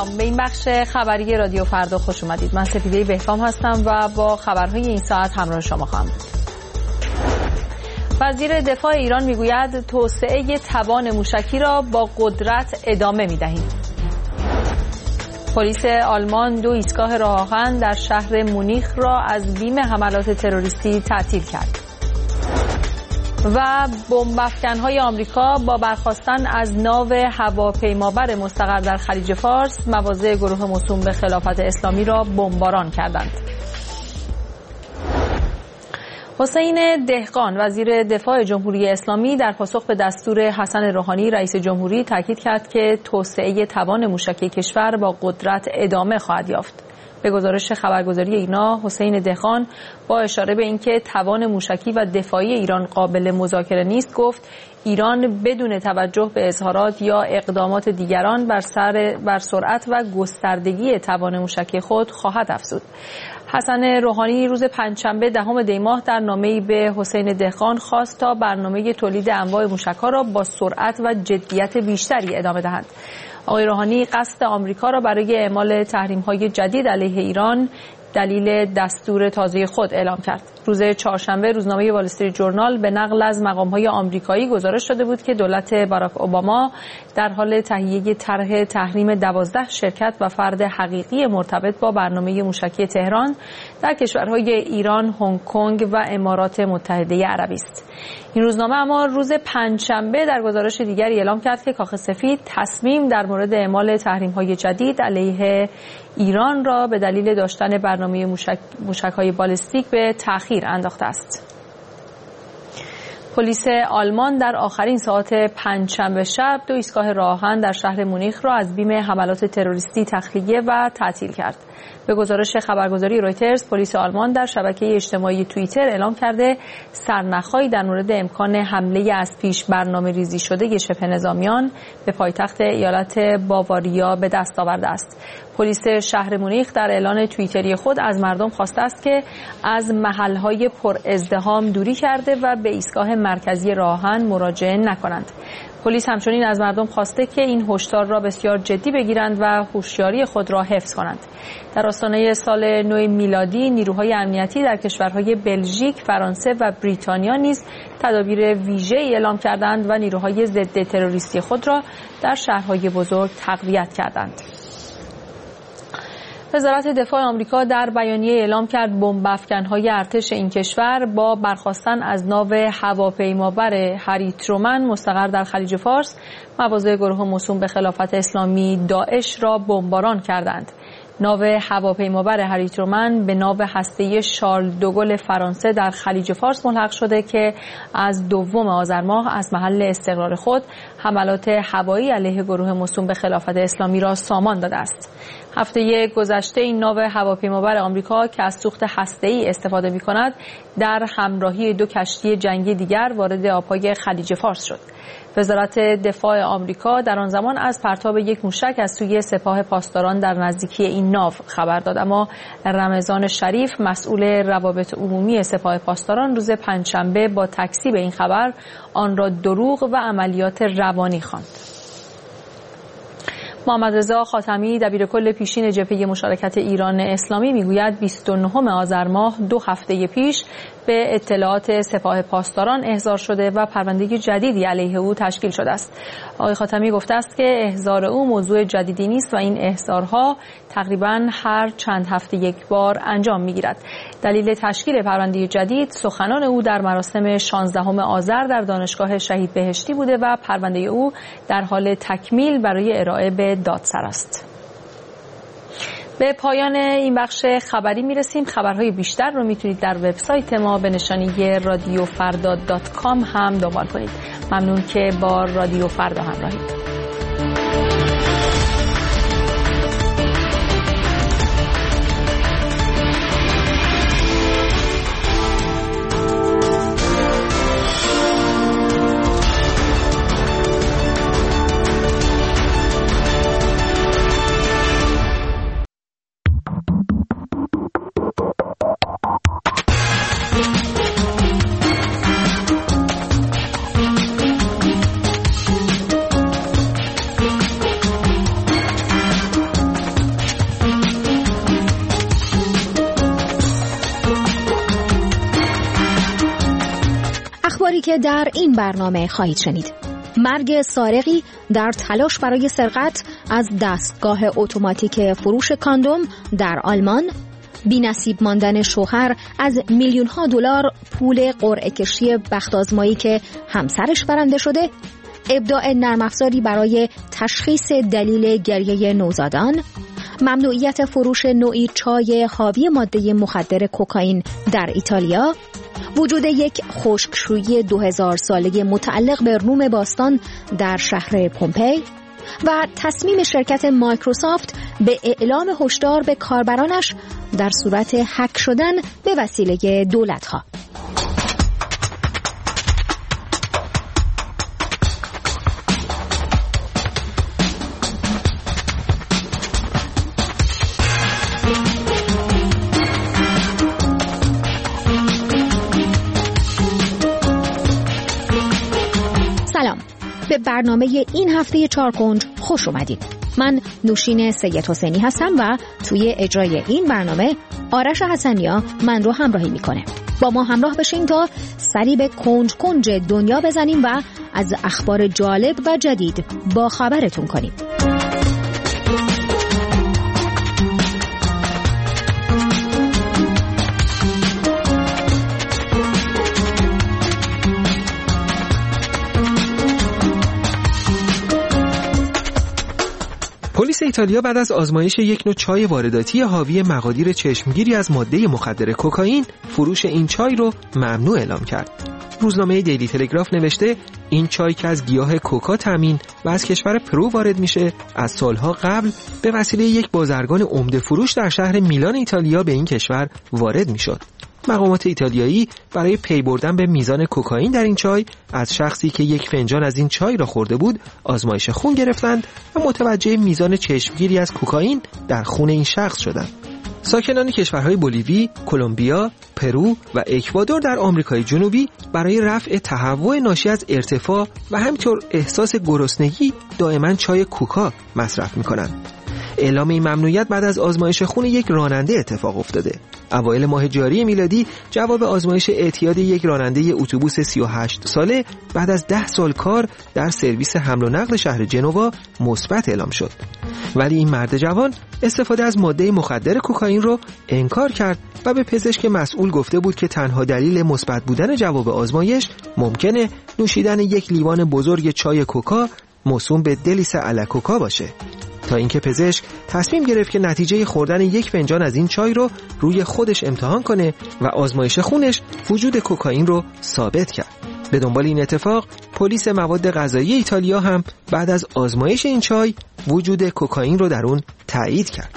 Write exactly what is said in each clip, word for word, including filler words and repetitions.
سلام، به این بخش خبری رادیو فردا خوش اومدید. من سپیده بهکام هستم و با خبرهای این ساعت همراه شما خواهم بود. وزیر دفاع ایران میگوید توسعه توان موشکی را با قدرت ادامه میدهیم. پلیس آلمان دو ایستگاه راه آهن در شهر مونیخ را از بیم حملات تروریستی تعطیل کرد. و بمب‌افکن‌های آمریکا با برخاستن از ناو هواپیمابر مستقر در خلیج فارس مواضع گروه موسوم به خلافت اسلامی را بمباران کردند. حسین دهقان وزیر دفاع جمهوری اسلامی در پاسخ به دستور حسن روحانی رئیس جمهوری تاکید کرد که توسعه توان موشکی کشور با قدرت ادامه خواهد یافت. به گزارش خبرگزاری ایرنا، حسین دهقان با اشاره به اینکه توان موشکی و دفاعی ایران قابل مذاکره نیست گفت ایران بدون توجه به اظهارات یا اقدامات دیگران بر سر بر سرعت و گستردگی توان موشکی خود خواهد افزود. حسن روحانی روز پنجشنبه دهم دی ماه در نامه‌ای به حسین دهقان خواست تا برنامه تولید انواع موشک‌ها را با سرعت و جدیت بیشتری ادامه دهند. آقای روحانی قصد آمریکا را برای اعمال تحریم‌های جدید علیه ایران دلیل دستور تازه خود اعلام کرد. روز چهارشنبه روزنامه وال استریت جورنال به نقل از مقام‌های آمریکایی گزارش شده بود که دولت باراک اوباما در حال تهیه طرح تحریم دوازده شرکت و فرد حقیقی مرتبط با برنامه موشکی تهران در کشورهای ایران، هنگ کنگ و امارات متحده عربی است. این روزنامه اما روز پنجشنبه در گزارش دیگری اعلام کرد که کاخ سفید تصمیم در مورد اعمال تحریم‌های جدید علیه ایران را به دلیل داشتن برنامه موشک موشک‌های بالستیک به تأخیر انداخته است. پلیس آلمان در آخرین ساعات پنجشنبه شب دو ایستگاه راه آهن در شهر مونیخ را از بیم حملات تروریستی تخلیه و تعطیل کرد. به گزارش خبرگزاری رویترز، پلیس آلمان در شبکه اجتماعی توییتر اعلام کرده سرنخ‌هایی در مورد امکان حمله از پیش برنامه‌ریزی شده شبه نظامیان به پایتخت ایالت باواریا به دست آورده است. پلیس شهر مونیخ در اعلان توییتری خود از مردم خواسته است که از محل‌های پر ازدحام دوری کرده و به ایستگاه مرکزی راه آهن مراجعه نکنند. پلیس همچنین از مردم خواسته که این هشدار را بسیار جدی بگیرند و هوشیاری خود را حفظ کنند. در آستانه سال نو میلادی نیروهای امنیتی در کشورهای بلژیک، فرانسه و بریتانیا نیز تدابیر ویژه‌ای اعلام کردند و نیروهای ضد تروریستی خود را در شهرهای بزرگ تقویت کردند. وزارت دفاع آمریکا در بیانیه اعلام کرد بمب‌افکن‌های ارتش این کشور با برخاستن از ناو هواپیمابر هری ترومن مستقر در خلیج فارس مواضع گروه موسوم به خلافت اسلامی داعش را بمباران کردند. ناو هواپیمابر هری ترومن به ناو هسته‌ای شارل دوگل فرانسه در خلیج فارس ملحق شده که از دوم آذر ماه از محل استقرار خود حملات هوایی علیه گروه موسوم به خلافت اسلامی را سامان داده است. هفته گذشته این ناو هواپیمابر آمریکا که از سوخت هسته‌ای استفاده می‌کند در همراهی دو کشتی جنگی دیگر وارد آب‌های خلیج فارس شد. وزارت دفاع آمریکا در آن زمان از پرتاب یک موشک از سوی سپاه پاسداران در نزدیکی این ناو خبر داد، اما رمضان شریف مسئول روابط عمومی سپاه پاسداران روز پنجشنبه با تکذیب این خبر آن را دروغ و عملیات روانی خواند. محمد رضا خاتمی دبیرکل پیشین جبهه مشارکت ایران اسلامی میگوید بیست و نهم آذر ماه دو هفته پیش به اطلاعات سپاه پاسداران احضار شده و پرونده جدیدی علیه او تشکیل شده است. آقای خاتمی گفته است که احضار او موضوع جدیدی نیست و این احضارها تقریباً هر چند هفته یک بار انجام میگیرد. دلیل تشکیل پرونده جدید سخنان او در مراسم شانزدهم آذر در دانشگاه شهید بهشتی بوده و پرونده او در حال تکمیل برای ارائه به دادسر است. به پایان این بخش خبری میرسیم. خبرهای بیشتر رو میتونید در وبسایت ما به نشانی رادیو فردا دات کام هم دنبال کنید. ممنون که با رادیو فردا همراهید. خبری که در این برنامه خواهید شنید: مرگ سارقی در تلاش برای سرقت از دستگاه اتوماتیک فروش کاندوم در آلمان، بی‌نصیب ماندن شوهر از میلیون ها دلار پول قرعه کشی بخت آزمایی که همسرش برنده شده، ابداع نرم افزاری برای تشخیص دلیل گریه نوزادان، ممنوعیت فروش نوعی چای حاوی ماده مخدر کوکائین در ایتالیا، وجود یک خشکشویی دو هزار ساله متعلق به روم باستان در شهر پومپئی و تصمیم شرکت مایکروسافت به اعلام هشدار به کاربرانش در صورت هک شدن به وسیله دولت‌ها. سلام، به برنامه این هفته چارکنج خوش اومدید. من نوشین سید حسینی هستم و توی اجرای این برنامه آرش حسنیا من رو همراهی میکنه. با ما همراه بشین تا سری به کنج کنج دنیا بزنیم و از اخبار جالب و جدید با خبرتون کنیم. پلیس ایتالیا بعد از آزمایش یک نوع چای وارداتی حاوی مقادیر چشمگیری از ماده مخدر کوکائین، فروش این چای رو ممنوع اعلام کرد. روزنامه دیلی تلگراف نوشته این چای که از گیاه کوکا تامین و از کشور پرو وارد میشه، از سالها قبل به وسیله یک بازرگان عمده فروش در شهر میلان ایتالیا به این کشور وارد میشد. مقامات ایتالیایی برای پی بردن به میزان کوکائین در این چای از شخصی که یک فنجان از این چای را خورده بود آزمایش خون گرفتند و متوجه میزان چشمگیری از کوکائین در خون این شخص شدند. ساکنان کشورهای بولیوی، کلمبیا، پرو و اکوادور در آمریکای جنوبی برای رفع تهوع ناشی از ارتفاع و همینطور احساس گرسنگی دائما چای کوکا مصرف می‌کنند. اعلام این ممنوعیت بعد از آزمایش خون یک راننده اتفاق افتاده. اوایل ماه جاری میلادی جواب آزمایش اعتیاد یک راننده اتوبوس سی و هشت ساله بعد از ده سال کار در سرویس حمل و نقل شهر جنوا مثبت اعلام شد. ولی این مرد جوان استفاده از ماده مخدر کوکائین رو انکار کرد و به پزشک مسئول گفته بود که تنها دلیل مثبت بودن جواب آزمایش ممکنه نوشیدن یک لیوان بزرگ چای کوکا موسوم به دلیس الکوکا باشه. تا اینکه پزشک تصمیم گرفت که نتیجه خوردن یک فنجان از این چای رو روی خودش امتحان کنه و آزمایش خونش وجود کوکائین رو ثابت کرد. به دنبال این اتفاق پلیس مواد غذایی ایتالیا هم بعد از آزمایش این چای وجود کوکائین رو در اون تایید کرد.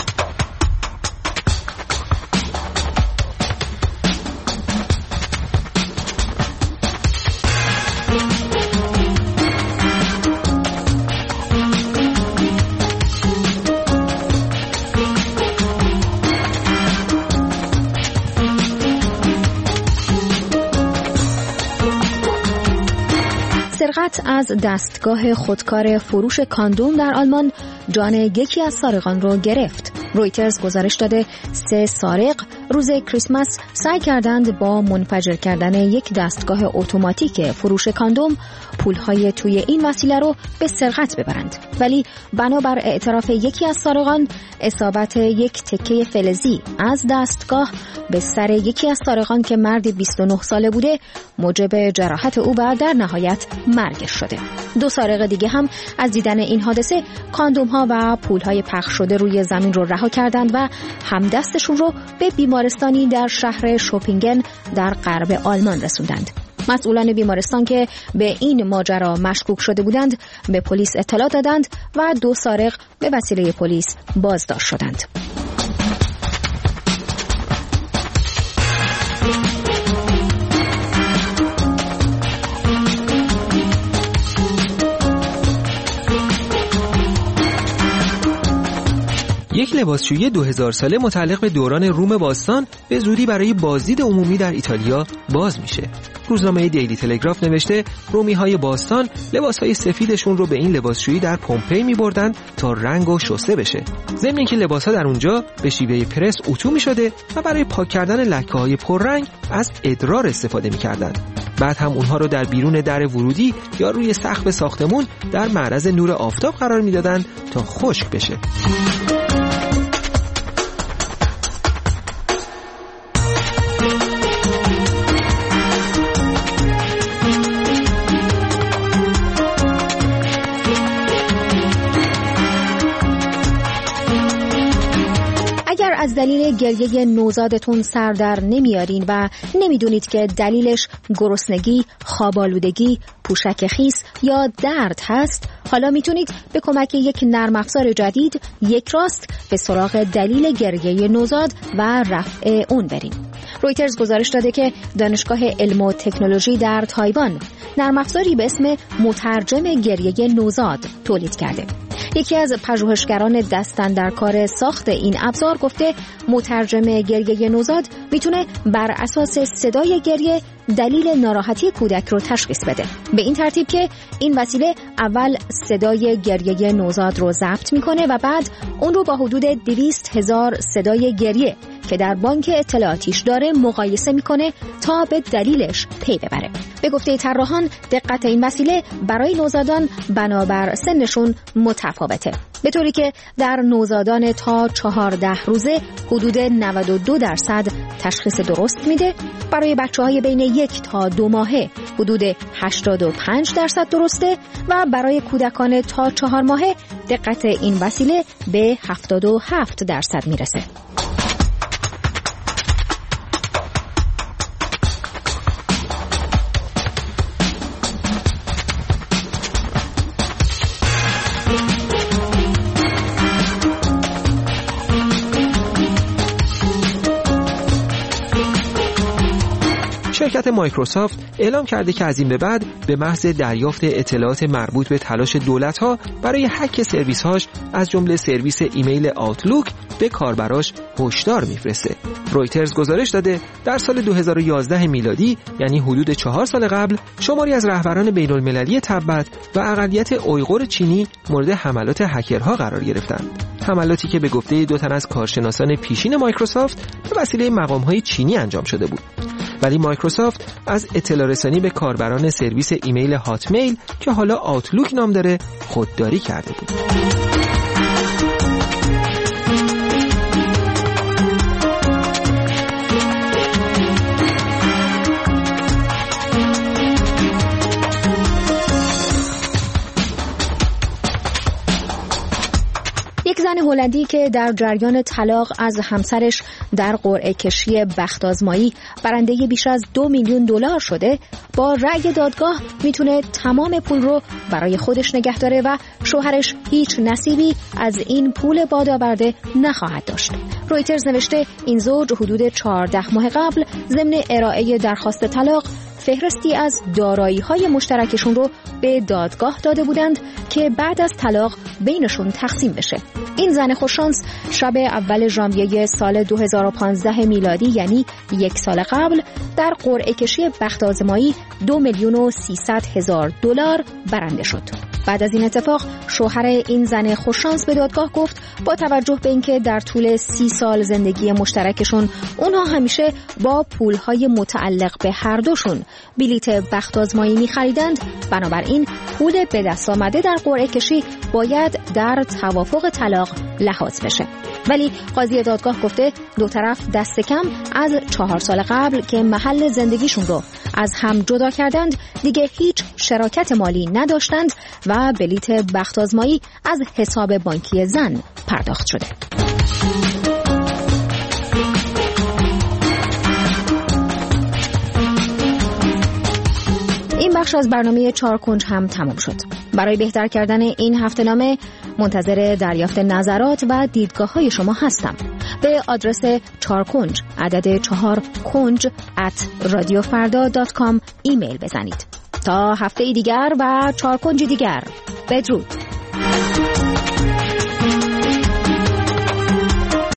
سرقت از دستگاه خودکار فروش کاندوم در آلمان جان یکی از سارقان رو گرفت. رویترز گزارش داده سه سارق روز کریسمس سعی کردند با منفجر کردن یک دستگاه اتوماتیک فروش کاندوم پولهای توی این وسیله رو به سرقت ببرند، ولی بنابر اعتراف یکی از سارقان اصابت یک تکه فلزی از دستگاه به سر یکی از سارقان که مرد بیست و نه ساله بوده موجب جراحت او و در نهایت مرگش شده. دو سارق دیگه هم از دیدن این حادثه کاندوم ها و پولهای پخش شده روی زمین رو رها کردند و همدستشون رو به بیمارستانی در شهر شوپینگن در غرب آلمان رسوندند. مسئولان بیمارستان که به این ماجرا مشکوک شده بودند به پلیس اطلاع دادند و دو سارق به وسیله پلیس بازداشت شدند. یک لباسشویی دو هزار ساله متعلق به دوران روم باستان به زودی برای بازدید عمومی در ایتالیا باز میشه. روزنامه دیلی تلگراف نوشته رومی‌های باستان لباس‌های سفیدشون رو به این لباسشویی در پومپئی می‌بردن تا رنگ و شسته بشه. ضمن اینکه لباس‌ها در اونجا به شیوه پرس اتو می‌شده و برای پاک کردن لکه‌های پررنگ از ادرار استفاده می‌کردند. بعد هم اونها رو در بیرون در ورودی یا روی سقف ساختمون در معرض نور آفتاب قرار میدادن تا خشک بشه. از دلیل گریه نوزادتون سر در نمیارین و نمیدونید که دلیلش گرسنگی، خوابالودگی، پوشک خیس یا درد هست، حالا میتونید به کمک یک نرم افزار جدید یک راست به سراغ دلیل گریه نوزاد و رفع اون برین. رویترز گزارش داده که دانشگاه علم و تکنولوژی در تایوان نرم افزاری به اسم مترجم گریه نوزاد تولید کرده. یکی از پژوهشگران دستن در کار ساخت این ابزار گفته مترجم گریه نوزاد میتونه بر اساس صدای گریه دلیل ناراحتی کودک رو تشخیص بده. به این ترتیب که این وسیله اول صدای گریه نوزاد رو ضبط میکنه و بعد اون رو با حدود دویست هزار صدای گریه که در بانک اطلاعاتیش داره مقایسه میکنه تا به دلیلش پی ببره. به گفته طراحان دقت این وسیله برای نوزادان بنابر سنشون متفاوته، به طوری که در نوزادان تا چهارده روزه حدود نود و دو درصد تشخیص درست میده، برای بچه‌های بین یک تا دو ماهه حدود هشتاد و پنج درصد درسته و برای کودکان تا چهار ماهه دقت این وسیله به هفتاد و هفت درصد میرسه. شرکت مایکروسافت اعلام کرده که از این به بعد به محض دریافت اطلاعات مربوط به تلاش دولت‌ها برای هک سرویس‌هاش از جمله سرویس ایمیل آوتلوک به کاربراش هشدار میفرسته. رویترز گزارش داده در سال دو هزار و یازده میلادی، یعنی حدود چهار سال قبل، شماری از رهبران بین‌المللی تبت و اقلیت اویغور چینی مورد حملات هکرها قرار گرفتند. حملاتی که به گفته دو تن از کارشناسان پیشین مایکروسافت به وسیله مقام‌های چینی انجام شده بود. ولی مایکروسافت از اطلاع رسانی به کاربران سرویس ایمیل هاتمیل که حالا آوتلوک نام داره خودداری کرده بود. یک زن هلندی که در جریان طلاق از همسرش در قرعه کشی بخت آزمایی برنده بیش از دو میلیون دلار شده، با رأی دادگاه میتونه تمام پول رو برای خودش نگه داره و شوهرش هیچ نصیبی از این پول بادآورده نخواهد داشت. رویترز نوشته این زوج حدود چهارده ماه قبل ضمن ارائه درخواست طلاق فهرستی از دارایی‌های مشترکشون رو به دادگاه داده بودند که بعد از طلاق بینشون تقسیم بشه. این زن خوششانس شب اول ژانویه سال دو هزار و پانزده میلادی، یعنی یک سال قبل، در قرعه کشی بخت آزمایی دو میلیون و سیصد هزار دلار برنده شد. بعد از این اتفاق شوهر این زن خوششانس به دادگاه گفت با توجه به اینکه در طول سی سال زندگی مشترکشون اونها همیشه با پولهای متعلق به هر دوشون بلیت بخت آزمایی می‌خریدند، بنابراین پول به دست آمده در قرعه کشی باید در توافق طلاق لحاظ بشه. ولی قاضی دادگاه گفته دو طرف دست کم از چهار سال قبل که محل زندگیشون رو از هم جدا کردند دیگه هیچ شراکت مالی نداشتند و بلیت بخت آزمایی از حساب بانکی زن پرداخت شده. این بخش از برنامه چهار کنج هم تمام شد. برای بهتر کردن این هفته‌نامه منتظر دریافت نظرات و دیدگاه‌های شما هستم. به آدرس چهار کنج عدد چهار کنج ات رادیو فردا دات کام ایمیل بزنید. تا هفته دیگر و چهار کنج دیگر، بدرود.